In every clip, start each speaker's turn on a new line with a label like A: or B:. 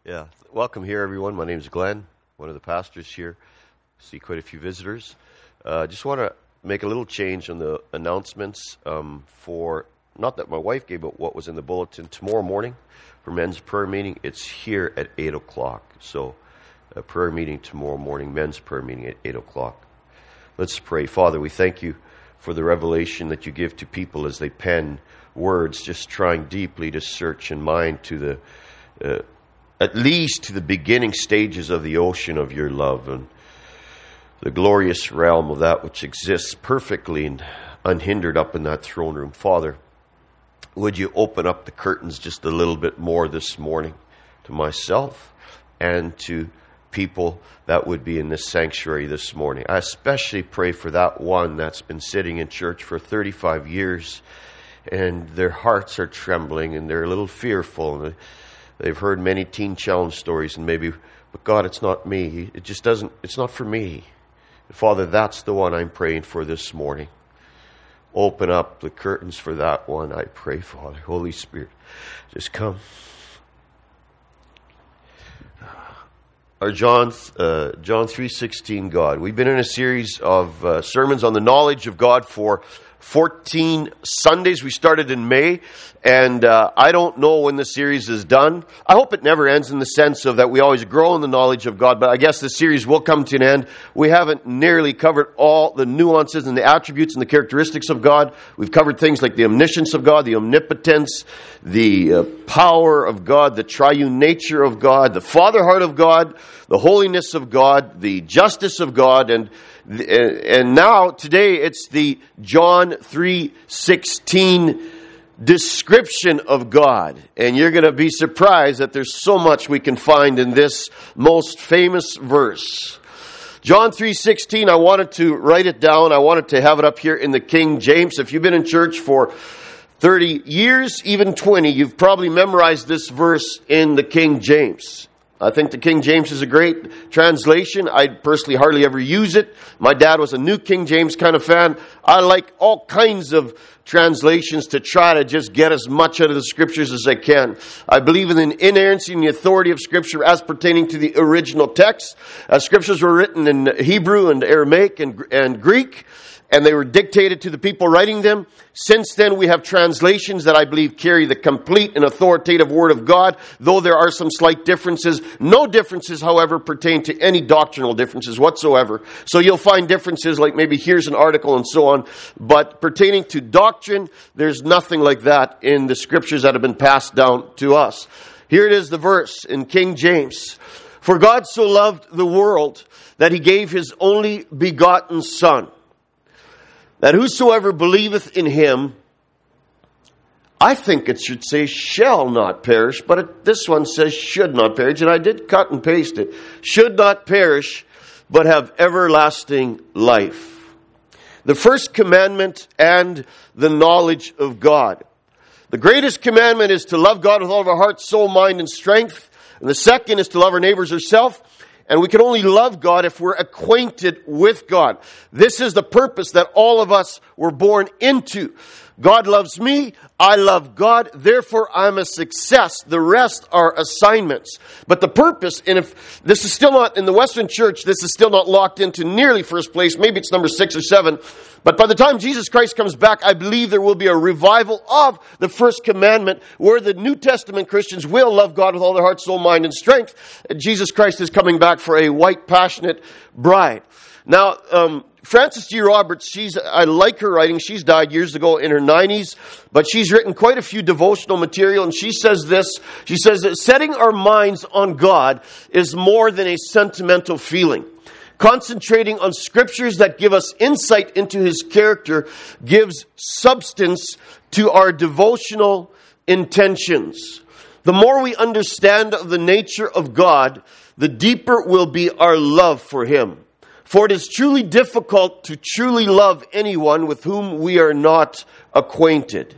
A: Yeah, welcome here, everyone. My name is Glenn, one of the pastors here. See quite a few visitors. Just want to make a little change on the announcements for, not that my wife gave, but what was in the bulletin. Tomorrow morning for men's prayer meeting, it's here at 8 o'clock. So a prayer meeting tomorrow morning, men's prayer meeting at 8 o'clock. Let's pray. Father, we thank you for the revelation that you give to people as they pen words, just trying deeply to search and mine to the at least to the beginning stages of the ocean of your love and the glorious realm of that which exists perfectly and unhindered up in that throne room. Father, would you open up the curtains just a little bit more this morning to myself and to people that would be in this sanctuary this morning. I especially pray for that one that's been sitting in church for 35 years and their hearts are trembling and they're a little fearful and they've heard many teen challenge stories and maybe, but God, it's not me. It just doesn't, it's not for me. Father, that's the one I'm praying for this morning. Open up the curtains for that one, I pray, Father. Holy Spirit, just come. Our John 3:16, God. We've been in a series of sermons on the knowledge of God for 14 Sundays. We started in May, and I don't know when the series is done. I hope it never ends in the sense of that we always grow in the knowledge of God, but I guess the series will come to an end. We haven't nearly covered all the nuances and the attributes and the characteristics of God. We've covered things like the omniscience of God, the omnipotence, the power of God, the triune nature of God, the father heart of God, the holiness of God, the justice of God, and now, today, it's the John 3:16 description of God. And you're going to be surprised that there's so much we can find in this most famous verse. John 3:16, I wanted to write it down. I wanted to have it up here in the King James. If you've been in church for 30 years, even 20, you've probably memorized this verse in the King James. I think the King James is a great translation. I personally hardly ever use it. My dad was a New King James kind of fan. I like all kinds of translations to try to just get as much out of the Scriptures as I can. I believe in the inerrancy and the authority of Scripture as pertaining to the original text. Scriptures were written in Hebrew and Aramaic and Greek, and they were dictated to the people writing them. Since then, we have translations that I believe carry the complete and authoritative Word of God, though there are some slight differences. No differences, however, pertain to any doctrinal differences whatsoever. So you'll find differences like maybe here's an article and so on, but pertaining to doctrine, there's nothing like that in the Scriptures that have been passed down to us. Here it is, the verse in King James. For God so loved the world that He gave His only begotten Son, that whosoever believeth in Him, I think it should say shall not perish, but this one says should not perish, and I did cut and paste it. Should not perish, but have everlasting life. The first commandment and the knowledge of God. The greatest commandment is to love God with all of our heart, soul, mind, and strength. And the second is to love our neighbors ourselves. And we can only love God if we're acquainted with God. This is the purpose that all of us were born into. God loves me, I love God, therefore I'm a success. The rest are assignments. But the purpose, and if this is still not, in the Western Church, this is still not locked into nearly first place, maybe it's number 6 or 7, but by the time Jesus Christ comes back, I believe there will be a revival of the first commandment where the New Testament Christians will love God with all their heart, soul, mind, and strength. Jesus Christ is coming back for a white, passionate bride. Now, Frances G. Roberts, I like her writing. She's died years ago in her 90s, but she's written quite a few devotional material, and she says this. She says that setting our minds on God is more than a sentimental feeling. Concentrating on Scriptures that give us insight into His character gives substance to our devotional intentions. The more we understand of the nature of God, the deeper will be our love for Him. For it is truly difficult to truly love anyone with whom we are not acquainted.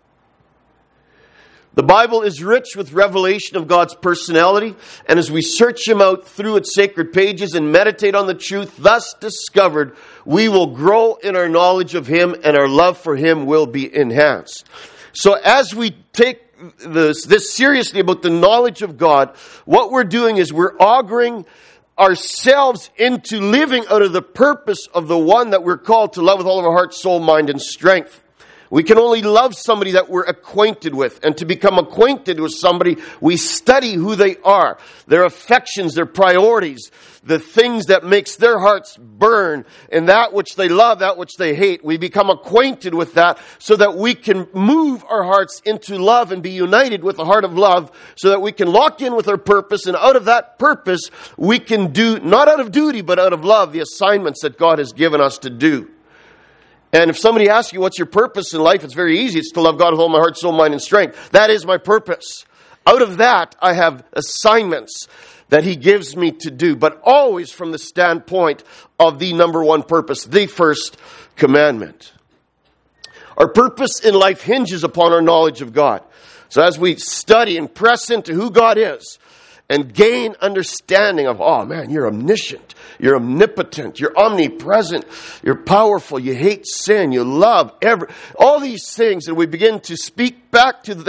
A: The Bible is rich with revelation of God's personality, and as we search Him out through its sacred pages and meditate on the truth thus discovered, we will grow in our knowledge of Him and our love for Him will be enhanced. So as we take this seriously about the knowledge of God, what we're doing is we're auguring ourselves into living out of the purpose of the one that we're called to love with all of our heart, soul, mind, and strength. We can only love somebody that we're acquainted with. And to become acquainted with somebody, we study who they are, their affections, their priorities, the things that makes their hearts burn, and that which they love, that which they hate. We become acquainted with that so that we can move our hearts into love and be united with the heart of love so that we can lock in with our purpose. And out of that purpose, we can do, not out of duty, but out of love, the assignments that God has given us to do. And if somebody asks you, what's your purpose in life? It's very easy. It's to love God with all my heart, soul, mind, and strength. That is my purpose. Out of that, I have assignments that He gives me to do, but always from the standpoint of the number one purpose, the first commandment. Our purpose in life hinges upon our knowledge of God. So as we study and press into who God is and gain understanding of, oh man, you're omniscient, you're omnipotent, you're omnipresent, you're powerful, you hate sin, you love all these things, and we begin to speak back to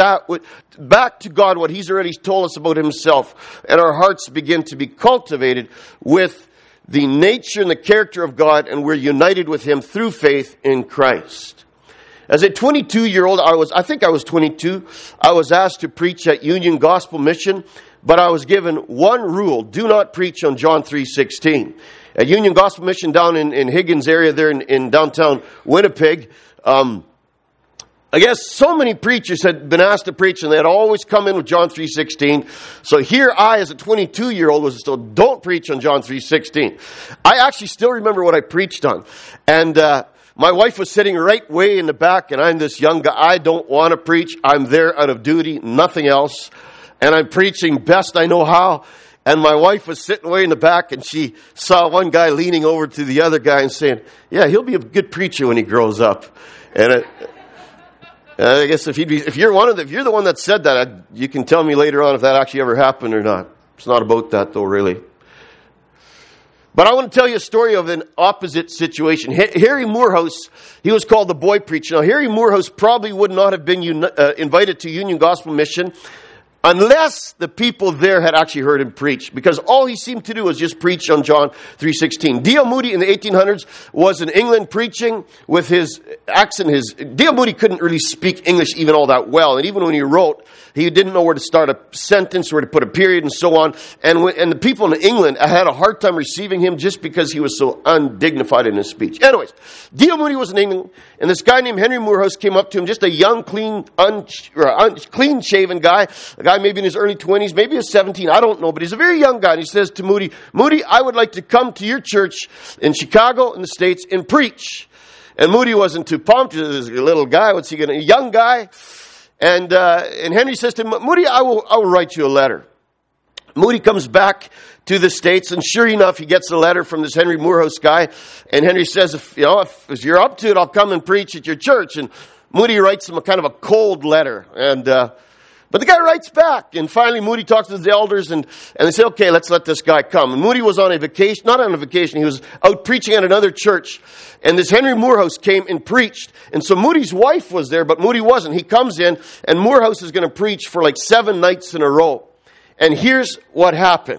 A: God what He's already told us about Himself, and our hearts begin to be cultivated with the nature and the character of God, and we're united with Him through faith in Christ. As a 22-year-old, I think I was 22, I was asked to preach at Union Gospel Mission. But I was given one rule: do not preach on John 3:16. At Union Gospel Mission down in Higgins area there in downtown Winnipeg, I guess so many preachers had been asked to preach and they had always come in with John 3:16. So here I, as a 22-year-old, was still, don't preach on John 3:16. I actually still remember what I preached on. And my wife was sitting right way in the back, and I'm this young guy. I don't want to preach. I'm there out of duty, nothing else. And I'm preaching best I know how. And my wife was sitting way in the back, and she saw one guy leaning over to the other guy and saying, yeah, he'll be a good preacher when he grows up. And I guess if you're the one that said that, you can tell me later on if that actually ever happened or not. It's not about that though, really. But I want to tell you a story of an opposite situation. Harry Moorhouse, he was called the boy preacher. Now, Harry Moorhouse probably would not have been invited to Union Gospel Mission unless the people there had actually heard him preach, because all he seemed to do was just preach on John 3:16. D.L. Moody in the 1800s was in England preaching with his accent. D.L. Moody couldn't really speak English even all that well, and even when he wrote, he didn't know where to start a sentence, where to put a period, and so on. And the people in England had a hard time receiving him just because he was so undignified in his speech. Anyways, D.L. Moody was in England, and this guy named Henry Moorhouse came up to him, just a young, clean-shaven guy, a guy maybe in his early 20s, maybe he's 17, I don't know, but he's a very young guy. And he says to Moody, I would like to come to your church in Chicago in the States and preach. And Moody wasn't too pumped. He was a little guy. What's he going to, a young guy? And Henry says to him, Moody, I will write you a letter. Moody comes back to the States, and sure enough, he gets a letter from this Henry Moorhouse guy. And Henry says, if you're up to it, I'll come and preach at your church. And Moody writes him a kind of a cold letter. But the guy writes back, and finally Moody talks to the elders, and they say, okay, let's let this guy come. And Moody was on a vacation, not on a vacation, he was out preaching at another church, and this Henry Moorhouse came and preached. And so Moody's wife was there, but Moody wasn't. He comes in, and Moorhouse is going to preach for like 7 nights in a row. And here's what happened.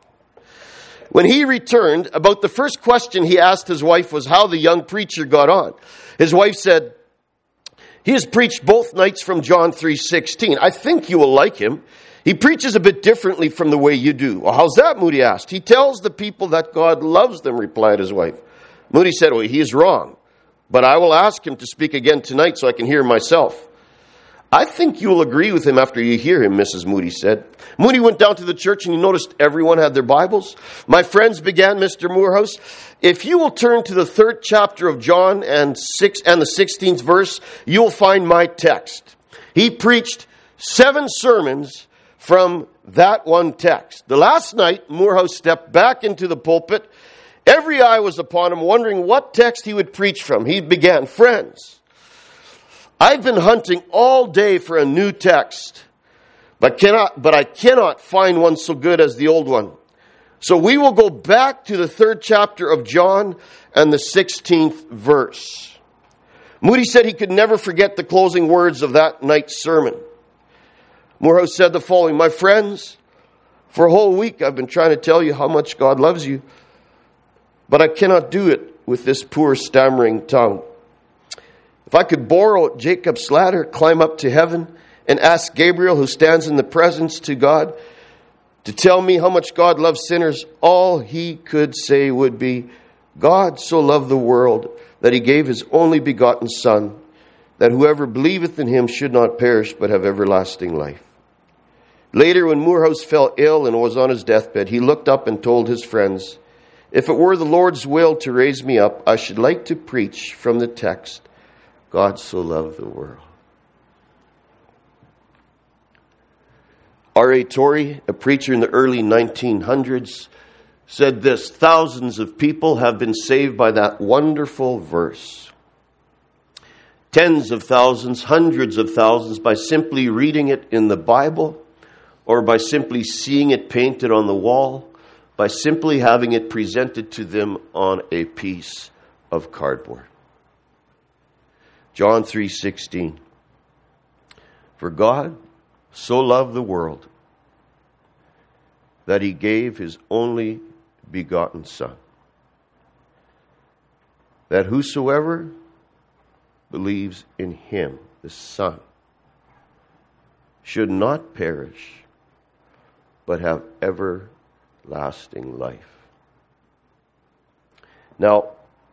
A: When he returned, about the first question he asked his wife was how the young preacher got on. His wife said, he has preached both nights from John 3:16. I think you will like him. He preaches a bit differently from the way you do. Well, how's that? Moody asked. He tells the people that God loves them, replied his wife. Moody said, well, he is wrong, but I will ask him to speak again tonight so I can hear myself. I think you will agree with him after you hear him, Mrs. Moody said. Moody went down to the church and he noticed everyone had their Bibles. My friends, began Mr. Moorhouse, if you will turn to the 3rd chapter of John and the 16th verse, you will find my text. He preached 7 sermons from that one text. The last night, Moorhouse stepped back into the pulpit. Every eye was upon him, wondering what text he would preach from. He began, friends, I've been hunting all day for a new text, but I cannot find one so good as the old one. So we will go back to the 3rd chapter of John and the 16th verse. Moody said he could never forget the closing words of that night's sermon. Morehouse said the following: "My friends, for a whole week I've been trying to tell you how much God loves you, but I cannot do it with this poor stammering tongue. If I could borrow Jacob's ladder, climb up to heaven, and ask Gabriel, who stands in the presence to God, to tell me how much God loves sinners, all he could say would be, 'God so loved the world that he gave his only begotten Son, that whoever believeth in him should not perish but have everlasting life.'" Later, when Morehouse fell ill and was on his deathbed, he looked up and told his friends, "If it were the Lord's will to raise me up, I should like to preach from the text, 'God so loved the world.'" R.A. Torrey, a preacher in the early 1900s, said this: "Thousands of people have been saved by that wonderful verse. Tens of thousands, hundreds of thousands, by simply reading it in the Bible, or by simply seeing it painted on the wall, by simply having it presented to them on a piece of cardboard." John 3:16. "For God so loved the world that he gave his only begotten Son, that whosoever believes in him," the Son, "should not perish, but have everlasting life." Now,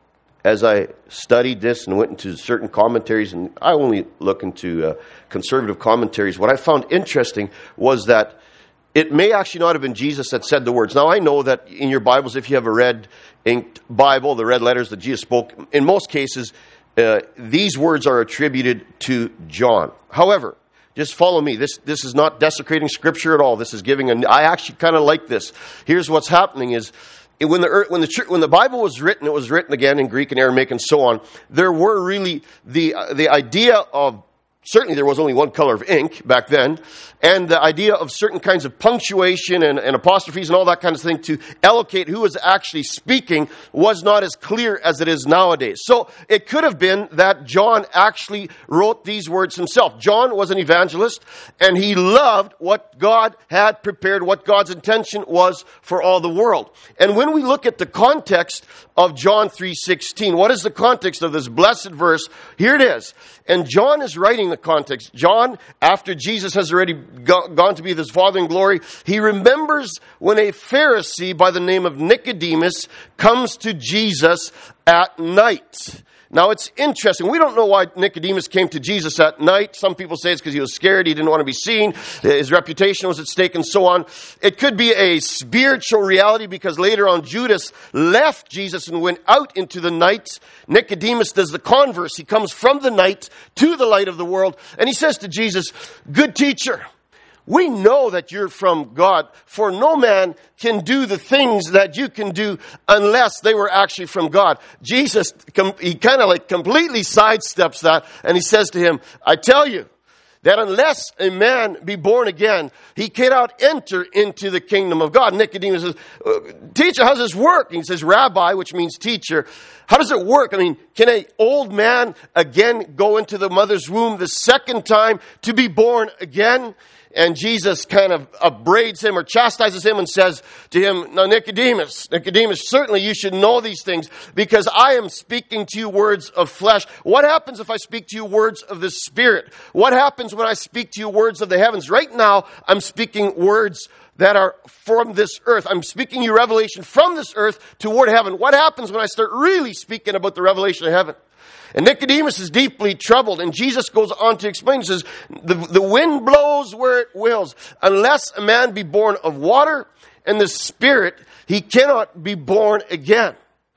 A: as I studied this and went into certain commentaries, and I only look into conservative commentaries, what I found interesting was that it may actually not have been Jesus that said the words. Now, I know that in your Bibles, if you have a red inked Bible, the red letters that Jesus spoke, in most cases, these words are attributed to John. However, just follow me. This is not desecrating Scripture at all. This is giving I actually kind of like this. Here's what's happening is, when the Bible was written, it was written again in Greek and Aramaic and so on. There were really the idea of, certainly there was only one color of ink back then, and the idea of certain kinds of punctuation and apostrophes and all that kind of thing to allocate who was actually speaking was not as clear as it is nowadays. So it could have been that John actually wrote these words himself. John was an evangelist, and he loved what God had prepared, what God's intention was for all the world. And when we look at the context of John 3:16, what is the context of this blessed verse? Here it is. And John is writing the context. John, after Jesus has already gone to be with his Father in glory, he remembers when a Pharisee by the name of Nicodemus comes to Jesus at night. Now, it's interesting. We don't know why Nicodemus came to Jesus at night. Some people say it's because he was scared. He didn't want to be seen. His reputation was at stake and so on. It could be a spiritual reality because later on Judas left Jesus and went out into the night. Nicodemus does the converse. He comes from the night to the light of the world. And he says to Jesus, "Good teacher, we know that you're from God, for no man can do the things that you can do unless they were actually from God." Jesus, he kind of like completely sidesteps that, and he says to him, "I tell you that unless a man be born again, he cannot enter into the kingdom of God." Nicodemus says, "Teacher, how does this work?" And he says, "Rabbi," which means teacher, "how does it work? I mean, can an old man again go into the mother's womb the second time to be born again?" And Jesus kind of upbraids him or chastises him and says to him, "Now, Nicodemus, certainly you should know these things because I am speaking to you words of flesh. What happens if I speak to you words of the Spirit? What happens when I speak to you words of the heavens? Right now, I'm speaking words that are from this earth. I'm speaking you revelation from this earth toward heaven. What happens when I start really speaking about the revelation of heaven?" And Nicodemus is deeply troubled. And Jesus goes on to explain, he says, the wind blows where it wills. Unless a man be born of water and the Spirit, he cannot be born again.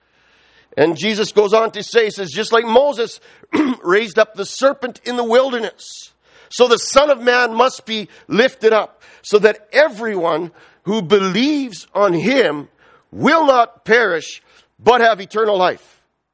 A: And Jesus goes on to say, he says, just like Moses raised up the serpent in the wilderness, so the Son of Man must be lifted up, so that everyone who believes on him will not perish, but have eternal life.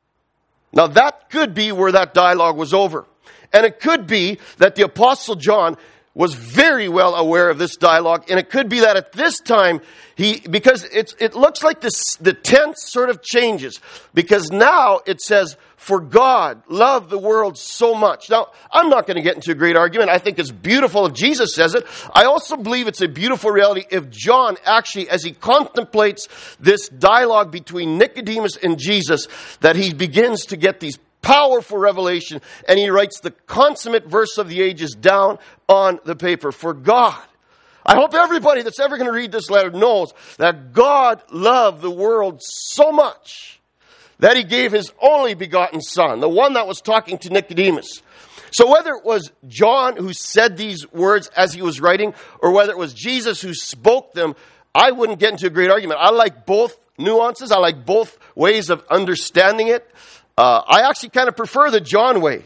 A: Now that could be where that dialogue was over. And it could be that the Apostle John was very well aware of this dialogue. And it could be that at this time, because it looks like the tense sort of changes. Because now it says, For God loved the world so much. Now, I'm not going to get into a great argument. I think it's beautiful if Jesus says it. I also believe it's a beautiful reality if John actually, as he contemplates this dialogue between Nicodemus and Jesus, that he begins to get these powerful revelation, and he writes the consummate verse of the ages down on the paper. For God, I hope everybody that's ever going to read this letter knows that God loved the world so much that he gave his only begotten Son, the one that was talking to Nicodemus. So whether it was John who said these words as he was writing, or whether it was Jesus who spoke them, I wouldn't get into a great argument. I like both nuances. I like both ways of understanding it. I actually kind of prefer the John way.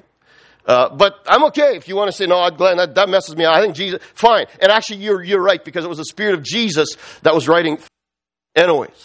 A: But I'm okay if you want to say, no, Glenn, that messes me up. I think Jesus, fine. And actually, you're right, because it was the Spirit of Jesus that was writing anyways.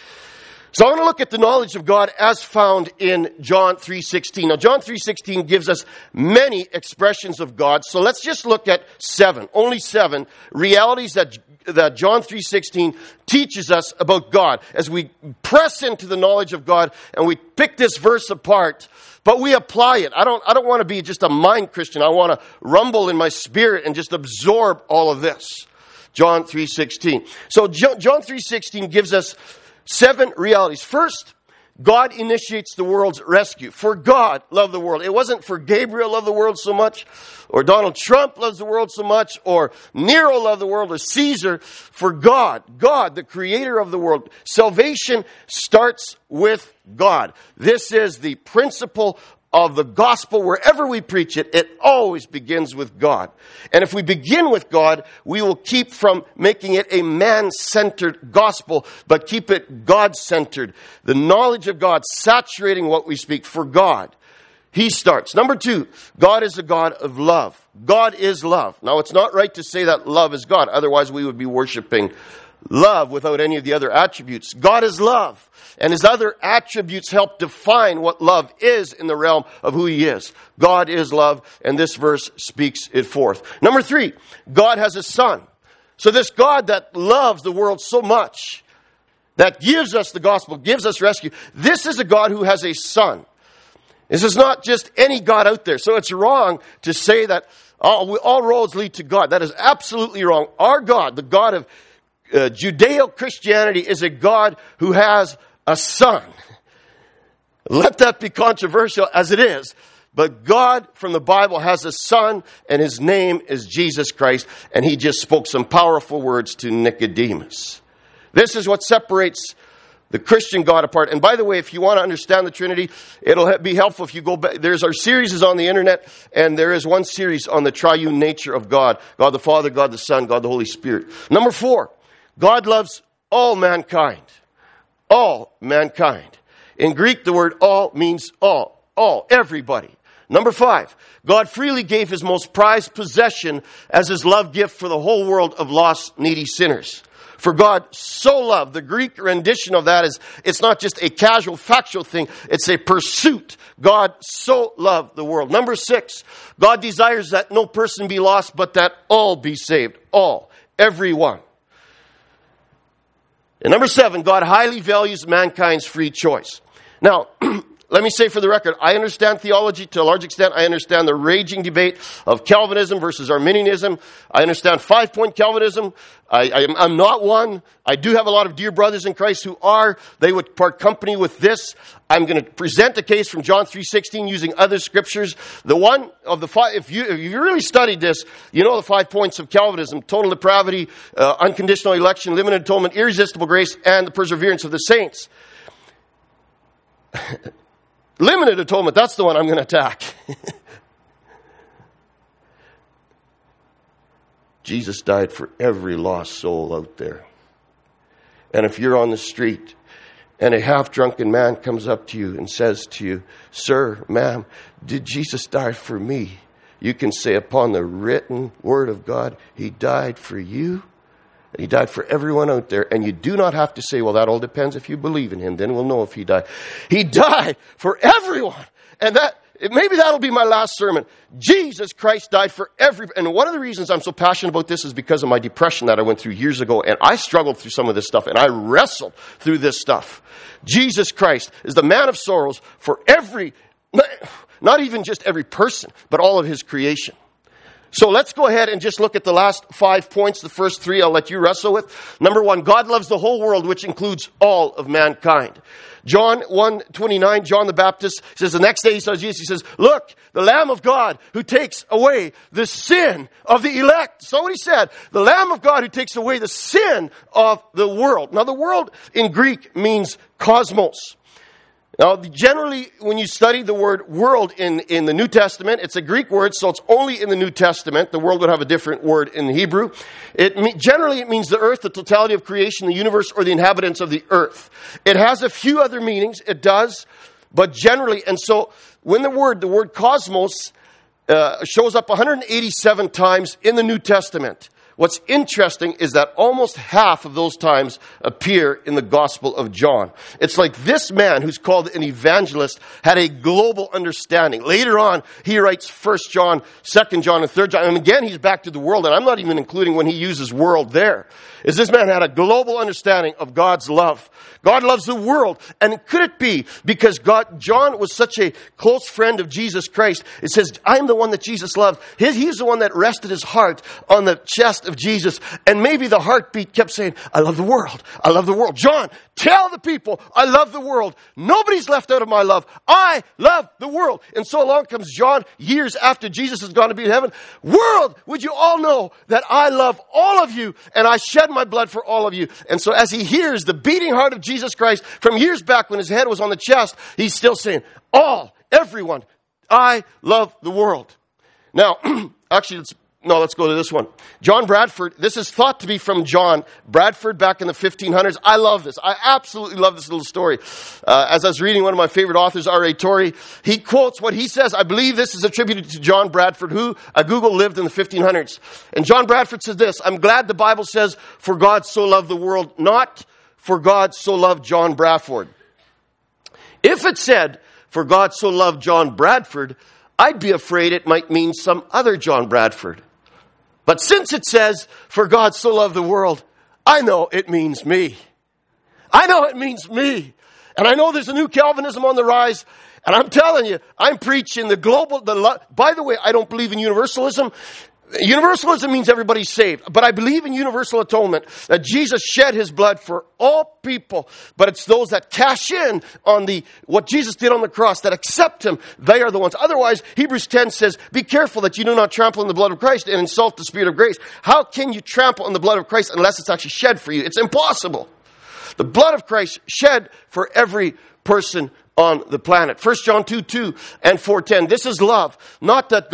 A: So I'm going to look at the knowledge of God as found in John 3:16. Now, John 3:16 gives us many expressions of God. So let's just look at only seven realities that John 3:16 teaches us about God. As we press into the knowledge of God and we pick this verse apart, but we apply it. I don't want to be just a mind Christian. I want to rumble in my spirit and just absorb all of this. John 3:16. So John 3:16 gives us 7 realities. First, God initiates the world's rescue. For God loved the world. It wasn't for Gabriel loved the world so much, or Donald Trump loves the world so much, or Nero loved the world, or Caesar. For God, the creator of the world. Salvation starts with God. This is the principle of the gospel. Wherever we preach it, it always begins with God. And if we begin with God, we will keep from making it a man-centered gospel, but keep it God-centered. The knowledge of God saturating what we speak. For God, he starts. Number 2, God is a God of love. God is love. Now, it's not right to say that love is God. Otherwise, we would be worshiping love without any of the other attributes. God is love. And his other attributes help define what love is in the realm of who he is. God is love, and this verse speaks it forth. Number 3, God has a Son. So this God that loves the world so much, that gives us the gospel, gives us rescue, this is a God who has a Son. This is not just any God out there. So it's wrong to say that all roads lead to God. That is absolutely wrong. Our God, the God of Judeo-Christianity, is a God who has a Son. Let that be controversial as it is. But God from the Bible has a Son, and his name is Jesus Christ. And he just spoke some powerful words to Nicodemus. This is what separates the Christian God apart. And by the way, if you want to understand the Trinity, it'll be helpful if you go back. Our series is on the internet, and there is one series on the triune nature of God. God the Father, God the Son, God the Holy Spirit. Number 4, God loves all mankind. All mankind. In Greek, the word all means all, everybody. Number 5, God freely gave his most prized possession as his love gift for the whole world of lost, needy sinners. For God so loved, the Greek rendition of that is, it's not just a casual, factual thing, it's a pursuit. God so loved the world. Number 6, God desires that no person be lost, but that all be saved. All, everyone. And number 7, God highly values mankind's free choice. Now, let me say for the record, I understand theology to a large extent. I understand the raging debate of Calvinism versus Arminianism. I understand 5-point Calvinism. I'm not one. I do have a lot of dear brothers in Christ who are. They would part company with this. I'm going to present a case from John 3:16 using other scriptures. The one of the 5, if you really studied this, you know the 5 points of Calvinism: total depravity, unconditional election, limited atonement, irresistible grace, and the perseverance of the saints. Limited atonement, that's the one I'm going to attack. Jesus died for every lost soul out there. And if you're on the street and a half-drunken man comes up to you and says to you, "Sir, ma'am, did Jesus die for me?" You can say, upon the written word of God, he died for you. He died for everyone out there. And you do not have to say, well, that all depends if you believe in him. Then we'll know if he died. He died for everyone. And maybe that'll be my last sermon. Jesus Christ died for everyone. And one of the reasons I'm so passionate about this is because of my depression that I went through years ago. And I struggled through some of this stuff. And I wrestled through this stuff. Jesus Christ is the man of sorrows for every Not even just every person, but all of his creation. So let's go ahead and just look at the last 5 points. The first 3 I'll let you wrestle with. Number 1, God loves the whole world, which includes all of mankind. John 1:29, John the Baptist says, the next day he saw Jesus, he says, look, the Lamb of God who takes away the sin of the elect. So what he said, the Lamb of God who takes away the sin of the world. Now the world in Greek means cosmos. Now, generally, when you study the word world in the New Testament, it's a Greek word, so it's only in the New Testament. The world would have a different word in Hebrew. Generally, it means the earth, the totality of creation, the universe, or the inhabitants of the earth. It has a few other meanings. It does, but generally, and so when the word cosmos shows up 187 times in the New Testament, what's interesting is that almost half of those times appear in the Gospel of John. It's like this man, who's called an evangelist, had a global understanding. Later on, he writes 1 John, 2 John, and 3 John. And again, he's back to the world, and I'm not even including when he uses world there. Is this man had a global understanding of God's love. God loves the world. And could it be because John was such a close friend of Jesus Christ? It says, I'm the one that Jesus loved. He's the one that rested his heart on the chest of Jesus. And maybe the heartbeat kept saying, I love the world. I love the world. John, tell the people, I love the world. Nobody's left out of my love. I love the world. And so along comes John years after Jesus has gone to be in heaven. World, would you all know that I love all of you and I shed my blood for all of you. And so as he hears the beating heart of Jesus Christ from years back when his head was on the chest, he's still saying, everyone, I love the world. Now, actually, let's go to this one. John Bradford, this is thought to be from John Bradford back in the 1500s. I love this. I absolutely love this little story. As I was reading one of my favorite authors, R.A. Torrey, he quotes what he says. I believe this is attributed to John Bradford, who, Google, lived in the 1500s. And John Bradford says this, I'm glad the Bible says, for God so loved the world, not for God so loved John Bradford. If it said, for God so loved John Bradford, I'd be afraid it might mean some other John Bradford. But since it says, for God so loved the world, I know it means me. I know it means me. And I know there's a new Calvinism on the rise. And I'm telling you, I'm preaching the global, by the way, I don't believe in universalism. Universalism means everybody's saved. But I believe in universal atonement, that Jesus shed his blood for all people. But it's those that cash in on what Jesus did on the cross, that accept him, they are the ones. Otherwise, Hebrews 10 says, be careful that you do not trample on the blood of Christ and insult the Spirit of grace. How can you trample on the blood of Christ unless it's actually shed for you? It's impossible. The blood of Christ shed for every person on the planet. 1 John 2:2 and 4:10. This is love. Not that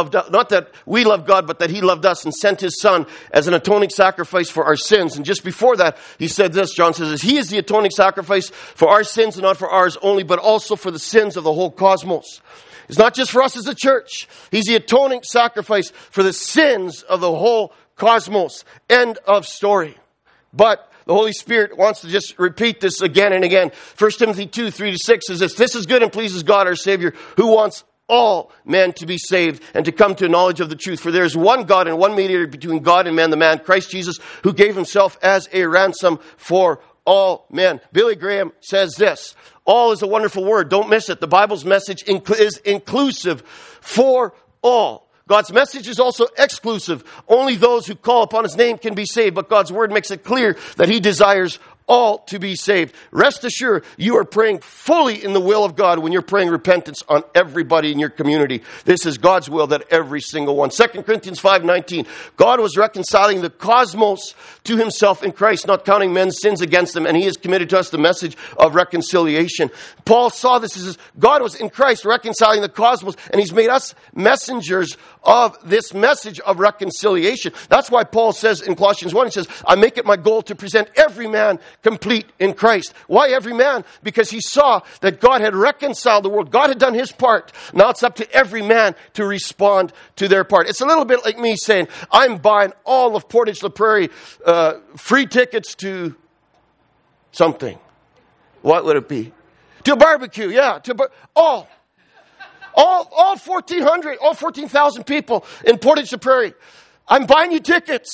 A: we love God, but that he loved us and sent his son as an atoning sacrifice for our sins. And just before that, he said this, John says, he is the atoning sacrifice for our sins, and not for ours only, but also for the sins of the whole cosmos. It's not just for us as a church. He's the atoning sacrifice for the sins of the whole cosmos. End of story. But the Holy Spirit wants to just repeat this again and again. 1 Timothy 2:3-6 says this, this is good and pleases God our Savior, who wants all men to be saved and to come to a knowledge of the truth. For there is one God and one mediator between God and man, the man Christ Jesus, who gave himself as a ransom for all men. Billy Graham says this, all is a wonderful word. Don't miss it. The Bible's message is inclusive for all. God's message is also exclusive. Only those who call upon his name can be saved. But God's word makes it clear that he desires all to be saved. Rest assured, you are praying fully in the will of God when you're praying repentance on everybody in your community. This is God's will, that every single one. 2 Corinthians 5:19. God was reconciling the cosmos to himself in Christ, not counting men's sins against them, and he has committed to us the message of reconciliation. Paul saw this as God was in Christ reconciling the cosmos, and he's made us messengers of this message of reconciliation. That's why Paul says in Colossians 1, he says, I make it my goal to present every man complete in Christ. Why every man? Because he saw that God had reconciled the world. God had done his part. Now it's up to every man to respond to their part. It's a little bit like me saying, I'm buying all of Portage La Prairie free tickets to something. What would it be? To a barbecue, yeah. All 1,400, all 14,000 people in Portage La Prairie. I'm buying you tickets.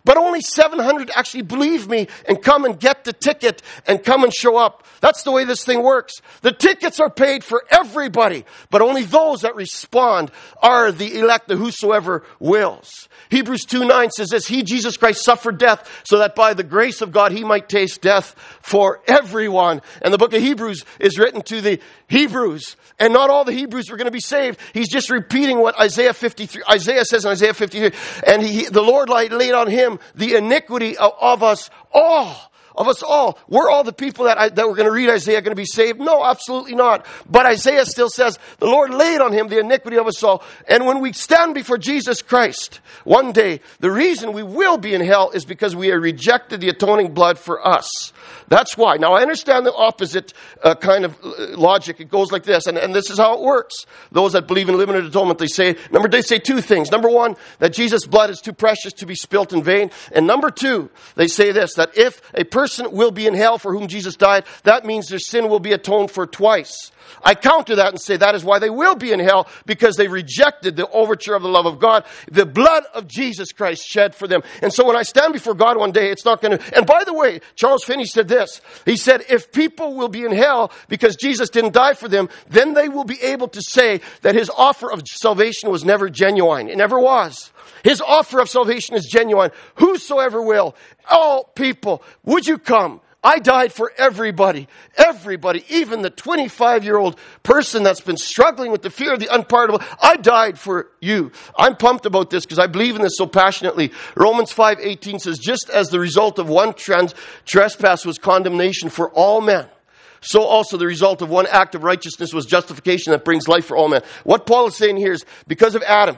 B: But only 700 actually believe me and come and get the ticket and come and show up. That's the way this thing works. The tickets are paid for everybody, but only those that respond are the elect, the whosoever wills. Hebrews 2:9 says this, He, Jesus Christ, suffered death so that by the grace of God He might taste death for everyone. And the book of Hebrews is written to the Hebrews. And not all the Hebrews were going to be saved. He's just repeating what Isaiah says in Isaiah 53. And the Lord laid on Him the iniquity of us all. Of us all. Were all the people that were going to read Isaiah going to be saved? No, absolutely not. But Isaiah still says, the Lord laid on Him the iniquity of us all. And when we stand before Jesus Christ, one day, the reason we will be in hell is because we have rejected the atoning blood for us. That's why. Now, I understand the opposite kind of logic. It goes like this, and this is how it works. Those that believe in limited atonement, they say two things. Number one, that Jesus' blood is too precious to be spilt in vain. And number two, they say this, that if a person will be in hell for whom Jesus died, that means their sin will be atoned for twice. I counter that and say that is why they will be in hell, because they rejected the overture of the love of God, the blood of Jesus Christ shed for them. And so when I stand before God one day, it's not going to... And by the way, Charles Finney said this. He said, if people will be in hell because Jesus didn't die for them, then they will be able to say that His offer of salvation was never genuine. It never was. His offer of salvation is genuine. Whosoever will, all people, would you come? I died for everybody, even the 25-year-old person that's been struggling with the fear of the unpardonable. I died for you. I'm pumped about this because I believe in this so passionately. Romans 5:18 says, just as the result of one trespass was condemnation for all men, so also the result of one act of righteousness was justification that brings life for all men. What Paul is saying here is because of Adam,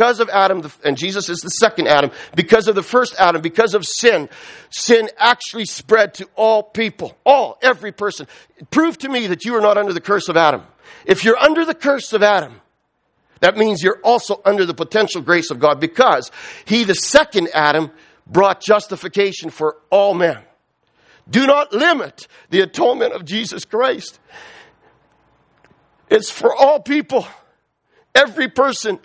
B: and Jesus is the second Adam, because of the first Adam, because of sin actually spread to all people, every person. Prove to me that you are not under the curse of Adam. If you're under the curse of Adam, that means you're also under the potential grace of God, because He, the second Adam, brought justification for all men. Do not limit the atonement of Jesus Christ. It's for all people. Every person.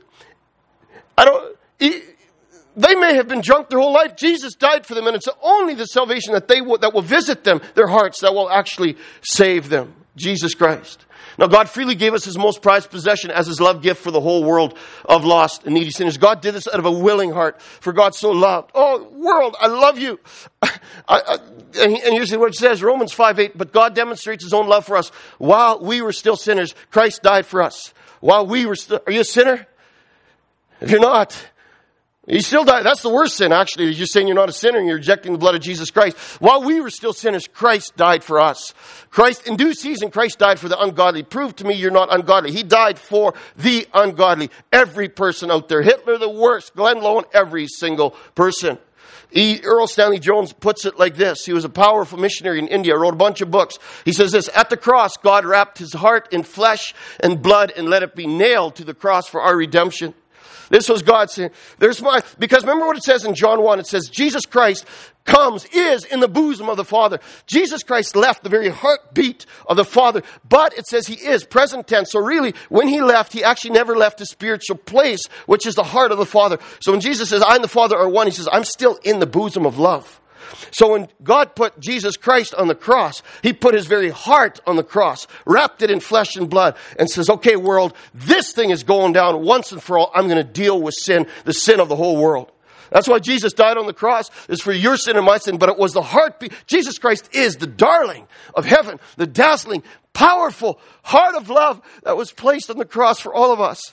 B: They may have been drunk their whole life. Jesus died for them, and it's only the salvation that will visit them, their hearts, that will actually save them. Jesus Christ. Now, God freely gave us His most prized possession as His love gift for the whole world of lost and needy sinners. God did this out of a willing heart, for God so loved. Oh, world, I love you. And here's what it says, Romans 5:8. But God demonstrates His own love for us. While we were still sinners, Christ died for us. While we were still... Are you a sinner? If you're not... You still die. That's the worst sin, actually. You're just saying you're not a sinner and you're rejecting the blood of Jesus Christ. While we were still sinners, Christ died for us. In due season, Christ died for the ungodly. Prove to me you're not ungodly. He died for the ungodly. Every person out there. Hitler the worst. Glenn Lowen, every single person. Earl Stanley Jones puts it like this. He was a powerful missionary in India, wrote a bunch of books. He says this, at the cross, God wrapped His heart in flesh and blood and let it be nailed to the cross for our redemption. This was God saying, because remember what it says in John 1, it says, Jesus Christ is in the bosom of the Father. Jesus Christ left the very heartbeat of the Father, but it says He is, present tense. So really, when He left, He actually never left His spiritual place, which is the heart of the Father. So when Jesus says, I and the Father are one, He says, I'm still in the bosom of love. So when God put Jesus Christ on the cross, He put His very heart on the cross, wrapped it in flesh and blood, and says, okay, world, this thing is going down once and for all. I'm going to deal with sin, the sin of the whole world. That's why Jesus died on the cross, is for your sin and my sin, but it was the heartbeat. Jesus Christ is the darling of heaven, the dazzling, powerful heart of love that was placed on the cross for all of us.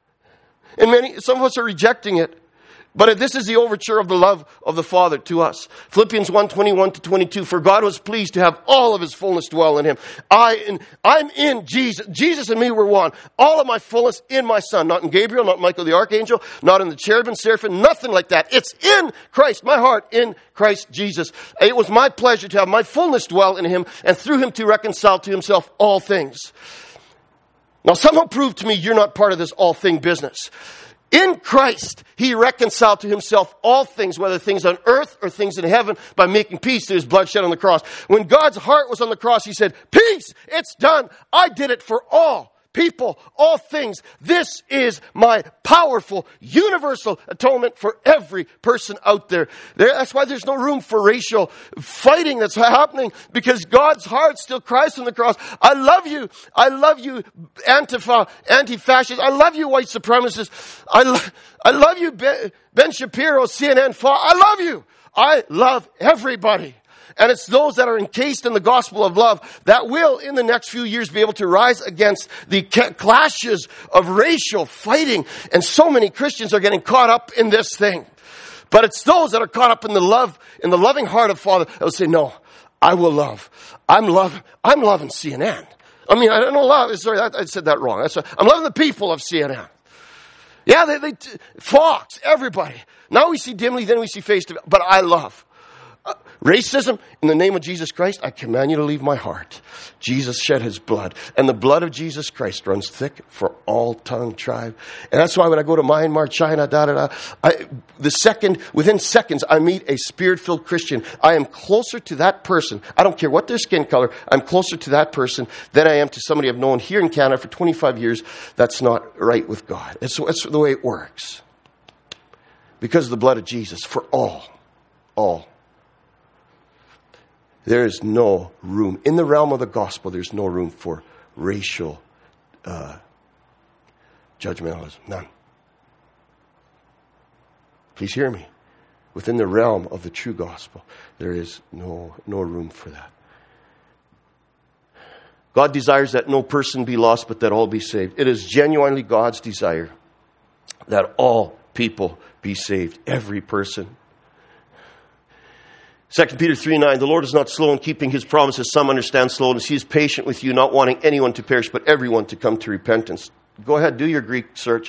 B: And some of us are rejecting it. But this is the overture of the love of the Father to us. Philippians 1:21-22. For God was pleased to have all of His fullness dwell in Him. I'm in Jesus. Jesus and me were one. All of my fullness in my Son. Not in Gabriel, not Michael the Archangel, not in the cherubim, seraphim, nothing like that. It's in Christ. My heart in Christ Jesus. It was my pleasure to have my fullness dwell in Him and through Him to reconcile to Himself all things. Now somehow prove to me you're not part of this all thing business. In Christ, He reconciled to Himself all things, whether things on earth or things in heaven, by making peace through His blood shed on the cross. When God's heart was on the cross, He said, peace, it's done. I did it for all people, all things. This is my powerful, universal atonement for every person out there. That's why there's no room for racial fighting that's happening, because God's heart still cries from the cross, I love you. I love you, Antifa, anti-fascists. I love you, white supremacists. I love you, Ben Shapiro, CNN, I love you. I love everybody. And it's those that are encased in the gospel of love that will, in the next few years, be able to rise against the clashes of racial fighting. And so many Christians are getting caught up in this thing. But it's those that are caught up in the loving heart of Father that will say, no, I will love. I'm loving CNN. I mean, I don't know love. Sorry, I said that wrong. I'm loving the people of CNN. Yeah, Fox, everybody. Now we see dimly, then we see face to face. But I love. Racism, in the name of Jesus Christ, I command you to leave my heart. Jesus shed his blood. And the blood of Jesus Christ runs thick for all tongue, tribe. And that's why when I go to Myanmar, China, within seconds, I meet a spirit-filled Christian. I am closer to that person. I don't care what their skin color. I'm closer to that person than I am to somebody I've known here in Canada for 25 years that's not right with God. It's the way it works. Because of the blood of Jesus for all. There is no room. In the realm of the gospel, there's no room for racial judgmentalism. None. Please hear me. Within the realm of the true gospel, there is no room for that. God desires that no person be lost, but that all be saved. It is genuinely God's desire that all people be saved. Every person. 2 Peter 3:9, the Lord is not slow in keeping his promises. Some understand slowness. He is patient with you, not wanting anyone to perish, but everyone to come to repentance. Go ahead, do your Greek search.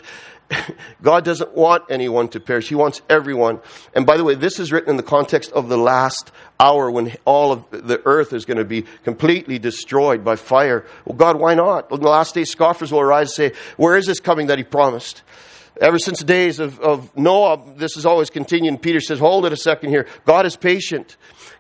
B: God doesn't want anyone to perish. He wants everyone. And by the way, this is written in the context of the last hour when all of the earth is going to be completely destroyed by fire. Well, God, why not? In the last days, scoffers will arise and say, where is this coming that he promised? Ever since the days of Noah, this has always continued. And Peter says, hold it a second here. God is patient.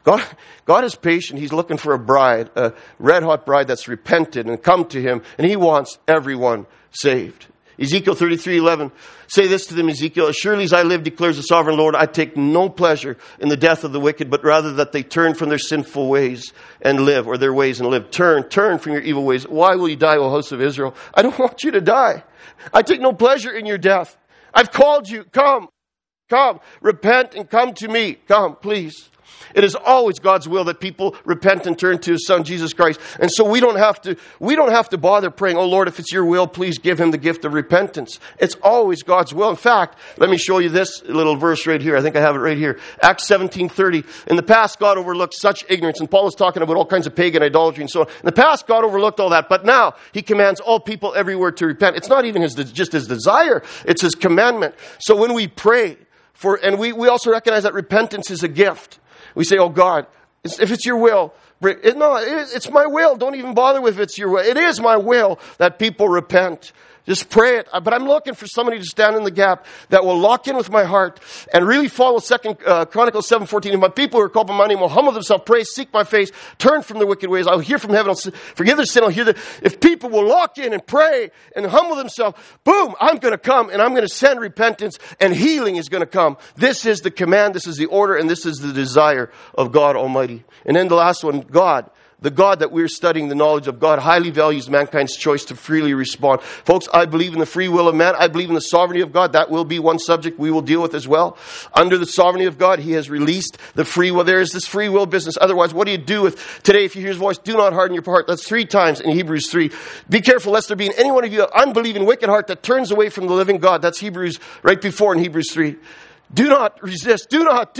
B: God is patient. He's looking for a bride, a red-hot bride that's repented and come to him. And he wants everyone saved. Ezekiel 33:11. Say this to them, Ezekiel. As surely as I live, declares the sovereign Lord, I take no pleasure in the death of the wicked, but rather that they turn from their sinful ways and live, or their ways and live. Turn from your evil ways. Why will you die, O house of Israel? I don't want you to die. I take no pleasure in your death. I've called you. Come, repent and come to me. Come, please. It is always God's will that people repent and turn to his son, Jesus Christ. And so we don't have to bother praying, oh Lord, if it's your will, please give him the gift of repentance. It's always God's will. In fact, let me show you this little verse right here. I think I have it right here. Acts 17:30. In the past, God overlooked such ignorance. And Paul is talking about all kinds of pagan idolatry and so on. In the past, God overlooked all that. But now, he commands all people everywhere to repent. It's not even just his desire. It's his commandment. So when we pray and we also recognize that repentance is a gift. We say, oh God, if it's your will, it's my will. Don't even bother with if it's your will. It is my will that people repent. Just pray it. But I'm looking for somebody to stand in the gap that will lock in with my heart and really follow 2 Chronicles 7:14. If my people who are called by my name will humble themselves, pray, seek my face, turn from their wicked ways, I'll hear from heaven, I'll forgive their sin, I'll hear if people will lock in and pray and humble themselves, boom, I'm going to come and I'm going to send repentance and healing is going to come. This is the command, this is the order, and this is the desire of God Almighty. And then the last one, God. The God that we're studying, the knowledge of God, highly values mankind's choice to freely respond. Folks, I believe in the free will of man. I believe in the sovereignty of God. That will be one subject we will deal with as well. Under the sovereignty of God, he has released the free will. There is this free will business. Otherwise, what do you do with today if you hear his voice? Do not harden your heart. That's 3 times in Hebrews 3. Be careful lest there be in any one of you an unbelieving, wicked heart that turns away from the living God. That's Hebrews right before in Hebrews 3. Do not resist. Do not.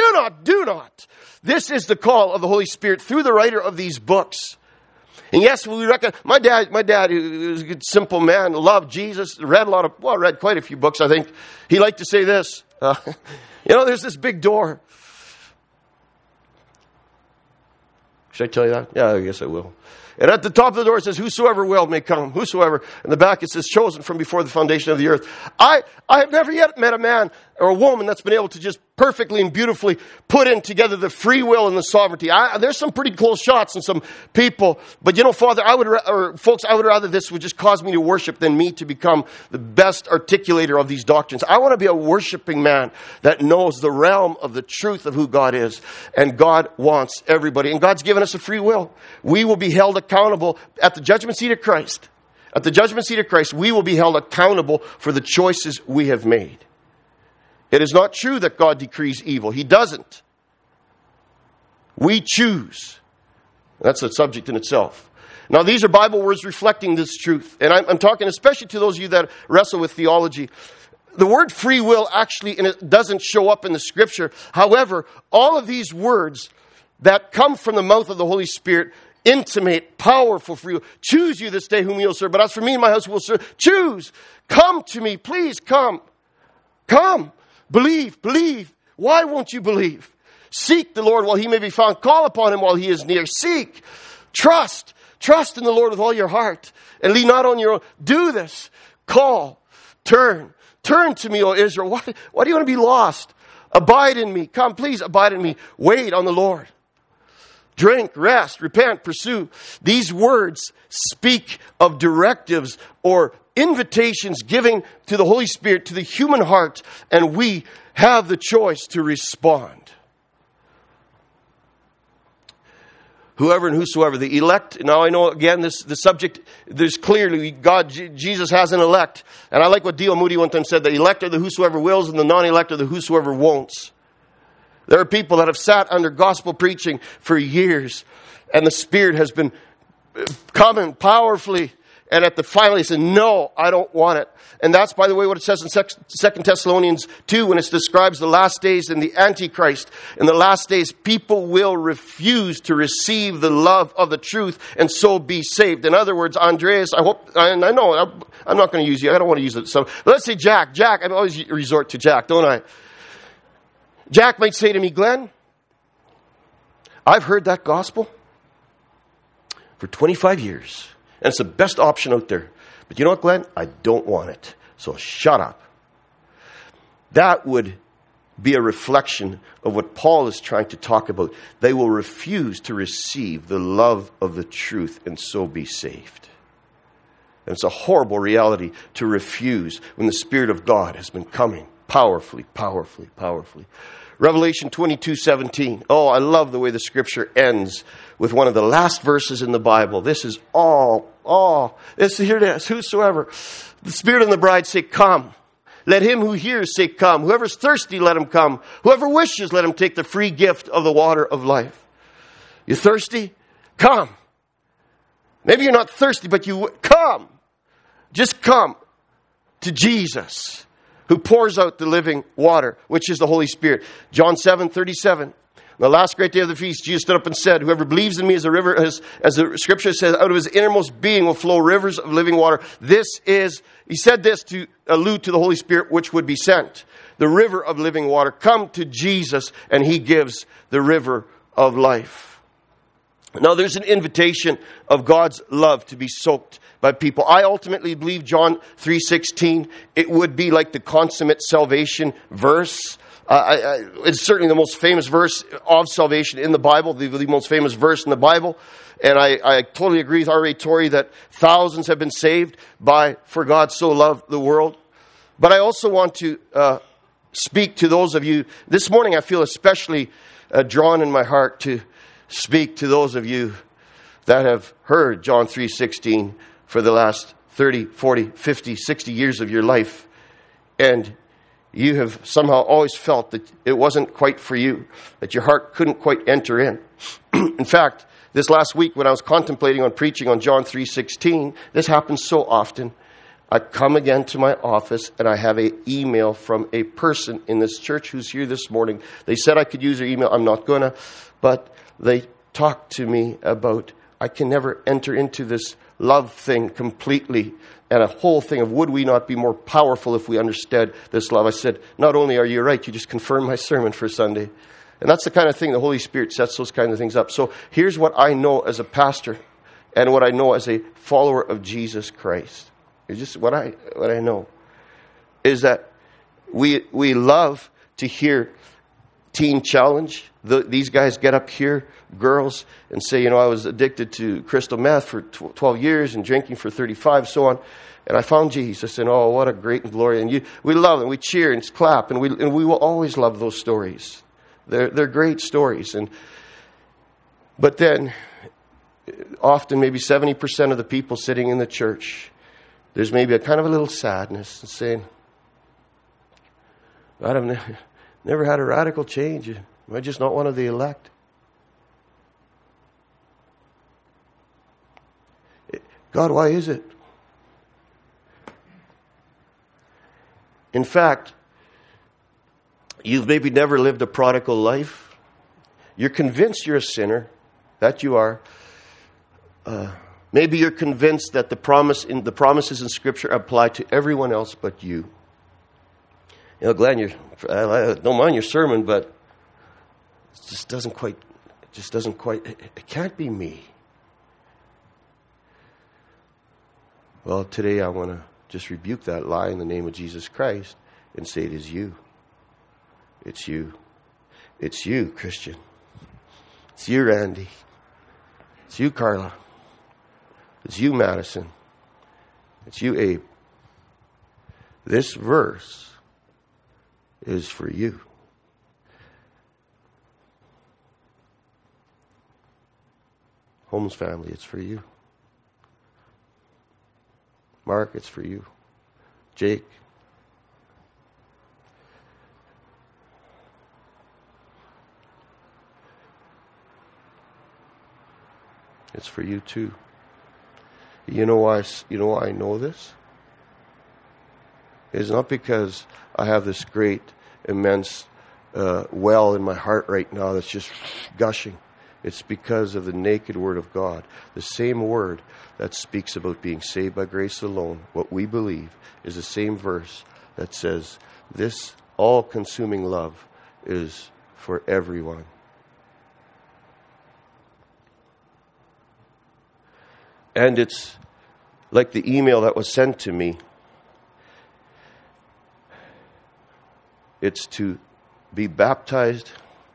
B: This is the call of the Holy Spirit through the writer of these books. And yes, we reckon my dad, who was a good, simple man, loved Jesus, read quite a few books, I think. He liked to say this, there's this big door. Should I tell you that? Yeah, I guess I will. And at the top of the door it says, whosoever will may come. Whosoever. In the back it says, chosen from before the foundation of the earth. I have never yet met a man or a woman that's been able to just perfectly and beautifully put in together the free will and the sovereignty. There's some pretty close shots in some people. But you know, Father, I would rather this would just cause me to worship than me to become the best articulator of these doctrines. I want to be a worshiping man that knows the realm of the truth of who God is. And God wants everybody. And God's given us a free will. We will be held accountable at the judgment seat of Christ. At the judgment seat of Christ, we will be held accountable for the choices we have made. It is not true that God decrees evil. He doesn't. We choose. That's a subject in itself. Now, these are Bible words reflecting this truth. And I'm talking especially to those of you that wrestle with theology. The word free will actually it doesn't show up in the Scripture. However, all of these words that come from the mouth of the Holy Spirit intimate, powerful free will. Choose you this day whom you will serve. But as for me and my house will serve. Choose. Come to me. Please come. Come. Believe. Why won't you believe? Seek the Lord while he may be found. Call upon him while he is near. Seek. Trust. Trust in the Lord with all your heart. And lean not on your own. Do this. Call. Turn. Turn to me, O Israel. Why do you want to be lost? Abide in me. Come, please abide in me. Wait on the Lord. Drink, rest, repent, pursue. These words speak of directives or invitations giving to the Holy Spirit, to the human heart, and we have the choice to respond. Whoever and whosoever, the elect. Now I know again the subject, there's clearly Jesus has an elect. And I like what D.L. Moody one time said, the elect are the whosoever wills and the non-elect are the whosoever won'ts. There are people that have sat under gospel preaching for years and the Spirit has been coming powerfully. And at the finally said, no, I don't want it. And that's, by the way, what it says in 2 Thessalonians 2 when it describes the last days and the Antichrist. In the last days, people will refuse to receive the love of the truth and so be saved. In other words, Andreas, I know, I'm not going to use you. I don't want to use it. So let's say Jack. I always resort to Jack, don't I? Jack might say to me, Glenn, I've heard that gospel for 25 years. And it's the best option out there. But you know what, Glenn? I don't want it. So shut up. That would be a reflection of what Paul is trying to talk about. They will refuse to receive the love of the truth and so be saved. And it's a horrible reality to refuse when the Spirit of God has been coming powerfully. Revelation 22:17. Oh, I love the way the Scripture ends with one of the last verses in the Bible. This is here it is. Whosoever. The Spirit and the bride say, come. Let him who hears say, come. Whoever's thirsty, let him come. Whoever wishes, let him take the free gift of the water of life. You thirsty? Come. Maybe you're not thirsty, but come. Just come to Jesus, who pours out the living water, which is the Holy Spirit. John 7:37. The last great day of the feast, Jesus stood up and said, whoever believes in me as a river, as the Scripture says, out of his innermost being will flow rivers of living water. He said this to allude to the Holy Spirit, which would be sent. The river of living water. Come to Jesus, and he gives the river of life. Now, there's an invitation of God's love to be soaked by people. I ultimately believe John 3:16, it would be like the consummate salvation verse. It's certainly the most famous verse of salvation in the Bible, the most famous verse in the Bible. And I totally agree with R.A. Torrey that thousands have been saved by For God So Loved the World. But I also want to speak to those of you. This morning I feel especially drawn in my heart to speak to those of you that have heard John 3:16 for the last 30, 40, 50, 60 years of your life. And you have somehow always felt that it wasn't quite for you, that your heart couldn't quite enter in. In fact, this last week when I was contemplating on preaching on John 3:16, this happens so often. I come again to my office and I have an email from a person in this church who's here this morning. They said I could use their email. I'm not going to. But they talked to me about I can never enter into this love thing completely. And a whole thing of would we not be more powerful if we understood this love. I said, not only are you right, you just confirmed my sermon for Sunday. And that's the kind of thing the Holy Spirit sets those kind of things up. So here's what I know as a pastor. and what I know as a follower of Jesus Christ. It's just what I know is that we love to hear teen challenge. These guys get up here, girls, and say, I was addicted to crystal meth for 12 years and drinking for 35, so on. And I found Jesus, and oh, what a great and glory! And we love them, we cheer and clap, and we will always love those stories. They're great stories. But then, often maybe 70% of the people sitting in the church, there's maybe a kind of a little sadness and saying, God, I've never had a radical change. Am I just not one of the elect? God, why is it? In fact, you've maybe never lived a prodigal life. You're convinced you're a sinner, that you are. Maybe you're convinced that the promises in Scripture apply to everyone else but you. Glenn, I don't mind your sermon, but it just doesn't quite, it can't be me. Well, today I want to just rebuke that lie in the name of Jesus Christ and say it is you. It's you. It's you, Christian. It's you, Randy. It's you, Carla. It's you, Madison. It's you, Abe. This verse is for you. Holmes family, it's for you. Mark, it's for you. Jake. It's for you too. You know why I know this? It's not because I have this great, immense well in my heart right now that's just gushing. It's because of the naked Word of God. The same Word that speaks about being saved by grace alone, what we believe, is the same verse that says, this all-consuming love is for everyone. And it's like the email that was sent to me. It's to be baptized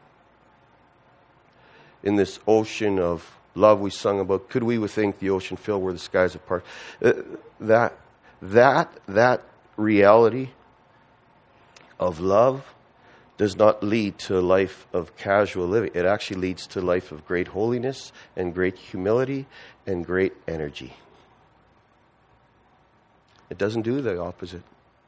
B: in this ocean of love we sung about. Could we think the ocean fill where the skies apart? That reality of love does not lead to a life of casual living. It actually leads to a life of great holiness and great humility and great energy. It doesn't do the opposite.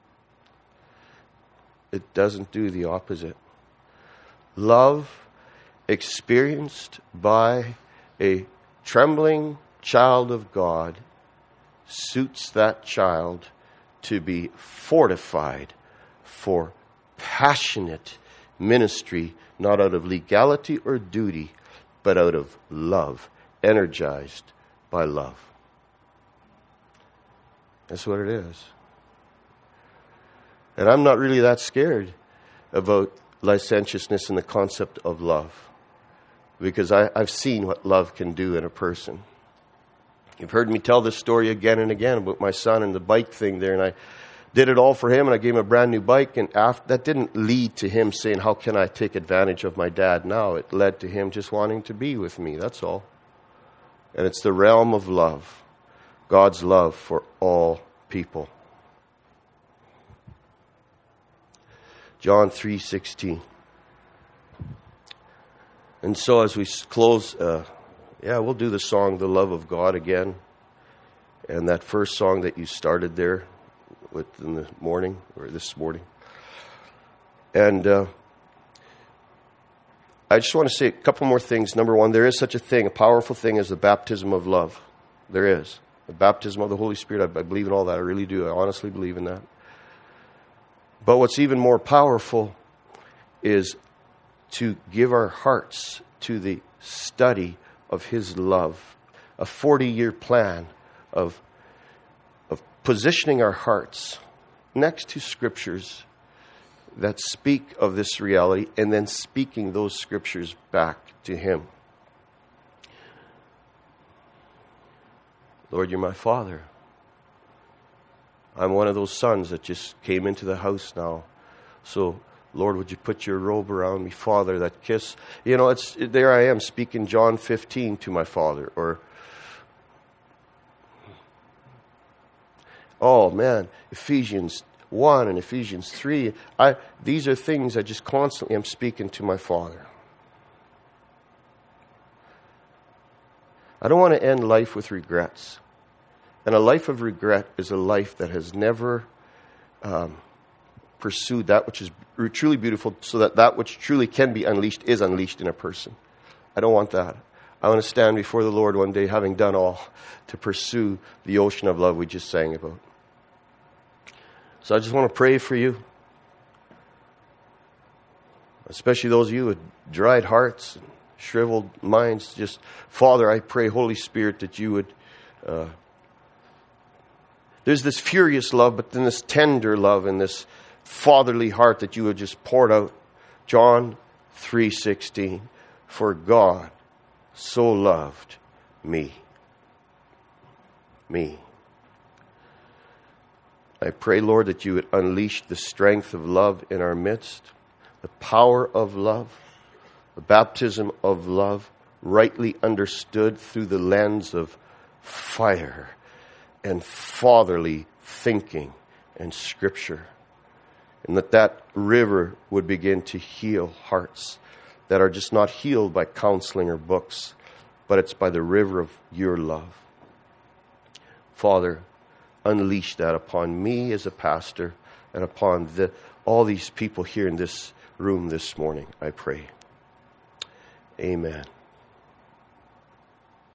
B: It doesn't do the opposite. Love experienced by a trembling child of God suits that child to be fortified for passionate ministry, not out of legality or duty, but out of love, energized by love. That's what it is. And I'm not really that scared about licentiousness and the concept of love, because I've seen what love can do in a person. You've heard me tell this story again and again about my son and the bike thing there, and I did it all for him, and I gave him a brand new bike, and that didn't lead to him saying, how can I take advantage of my dad now? It led to him just wanting to be with me, that's all. And it's the realm of love, God's love for all people. John 3:16. And so as we close, we'll do the song, The Love of God, again. And that first song that you started there in the morning, or this morning. And I just want to say a couple more things. Number one, there is such a thing, a powerful thing as the baptism of love. There is. The baptism of the Holy Spirit. I believe in all that. I really do. I honestly believe in that. But what's even more powerful is to give our hearts to the study of His love. A 40-year plan of positioning our hearts next to scriptures that speak of this reality, and then speaking those scriptures back to Him. Lord, you're my Father. I'm one of those sons that just came into the house now. So, Lord, would you put your robe around me, Father, that kiss. You know, there I am speaking John 15 to my Father. Or, oh man, Ephesians 1 and Ephesians 3. These are things I just constantly am speaking to my Father. I don't want to end life with regrets. And a life of regret is a life that has never pursued that which is truly beautiful, so that that which truly can be unleashed is unleashed in a person. I don't want that. I want to stand before the Lord one day having done all to pursue the ocean of love we just sang about. So I just want to pray for you, especially those of you with dried hearts and shriveled minds. Just, Father, I pray, Holy Spirit, that you would... there's this furious love, but then this tender love and this fatherly heart that you would just pour out. John 3:16, for God so loved me. Me. I pray, Lord, that you would unleash the strength of love in our midst, the power of love, the baptism of love, rightly understood through the lens of fire and fatherly thinking and Scripture. And that river would begin to heal hearts that are just not healed by counseling or books, but it's by the river of your love. Father, unleash that upon me as a pastor and upon all these people here in this room this morning, I pray. Amen.